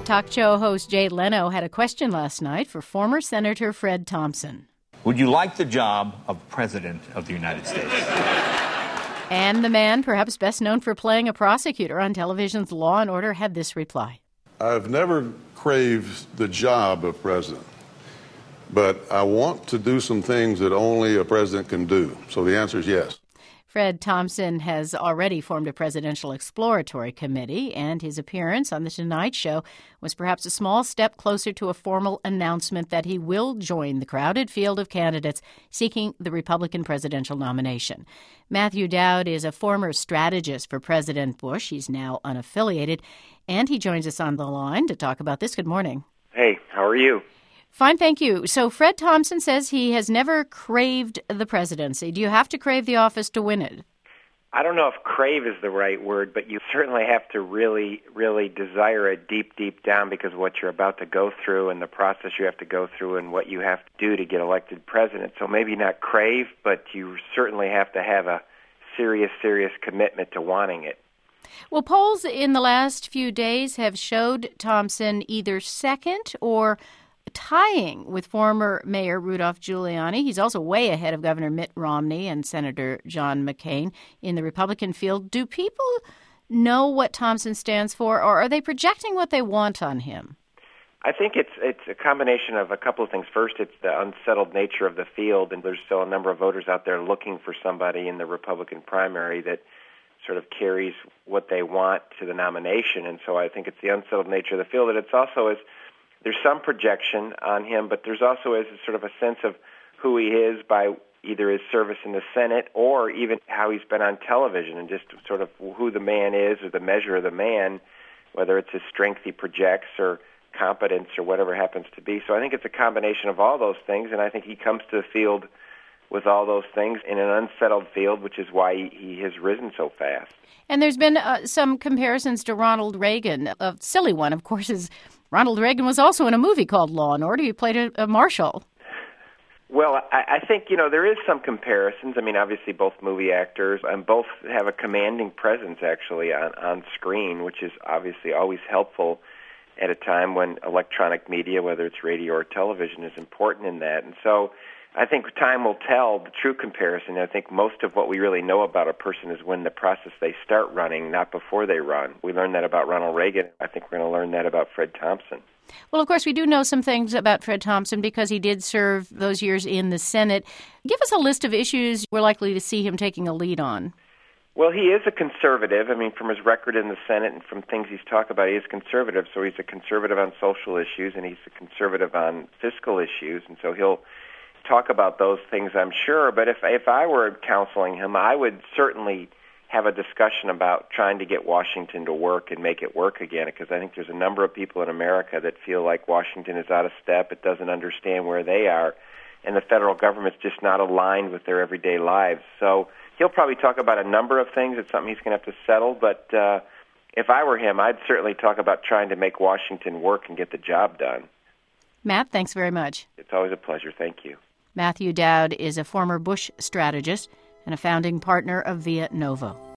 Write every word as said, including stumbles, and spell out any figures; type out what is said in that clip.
Talk show host Jay Leno had a question last night for former Senator Fred Thompson. Would you like the job of President of the United States? And the man, perhaps best known for playing a prosecutor on television's Law and Order, had this reply. I've never craved the job of president, but I want to do some things that only a president can do. So the answer is yes. Fred Thompson has already formed a presidential exploratory committee, and his appearance on The Tonight Show was perhaps a small step closer to a formal announcement that he will join the crowded field of candidates seeking the Republican presidential nomination. Matthew Dowd is a former strategist for President Bush. He's now unaffiliated, and he joins us on the line to talk about this. Good morning. Hey, how are you? Fine, thank you. So Fred Thompson says he has never craved the presidency. Do you have to crave the office to win it? I don't know if crave is the right word, but you certainly have to really, really desire it deep, deep down because of what you're about to go through and the process you have to go through and what you have to do to get elected president. So maybe not crave, but you certainly have to have a serious, serious commitment to wanting it. Well, polls in the last few days have showed Thompson either second or tying with former Mayor Rudolph Giuliani. He's also way ahead of Governor Mitt Romney and Senator John McCain in the Republican field. Do people know what Thompson stands for, or are they projecting what they want on him? I think it's it's a combination of a couple of things. First, it's the unsettled nature of the field, and there's still a number of voters out there looking for somebody in the Republican primary that sort of carries what they want to the nomination. And so I think it's the unsettled nature of the field. And it's also is there's some projection on him, but there's also is sort of a sense of who he is by either his service in the Senate or even how he's been on television and just sort of who the man is or the measure of the man, whether it's his strength he projects or competence or whatever happens to be. So I think it's a combination of all those things, and I think he comes to the field with all those things in an unsettled field, which is why he, he has risen so fast. And there's been uh, some comparisons to Ronald Reagan. A silly one, of course, is Ronald Reagan was also in a movie called Law and Order. He played a, a marshal. Well, I, I think, you know, there is some comparisons. I mean, obviously both movie actors and both have a commanding presence, actually, on, on screen, which is obviously always helpful at a time when electronic media, whether it's radio or television, is important in that. And so I think time will tell the true comparison. I think most of what we really know about a person is when the process they start running, not before they run. We learned that about Ronald Reagan. I think we're going to learn that about Fred Thompson. Well, of course, we do know some things about Fred Thompson because he did serve those years in the Senate. Give us a list of issues we're likely to see him taking a lead on. Well, he is a conservative. I mean, from his record in the Senate and from things he's talked about, he is conservative. So he's a conservative on social issues and he's a conservative on fiscal issues. And so he'll talk about those things, I'm sure. But if if I were counseling him, I would certainly have a discussion about trying to get Washington to work and make it work again, because I think there's a number of people in America that feel like Washington is out of step, it doesn't understand where they are, and the federal government's just not aligned with their everyday lives. So he'll probably talk about a number of things. It's something he's going to have to settle, but uh, if I were him, I'd certainly talk about trying to make Washington work and get the job done. Matt, thanks very much. It's always a pleasure. Thank you. Matthew Dowd is a former Bush strategist and a founding partner of Via Novo.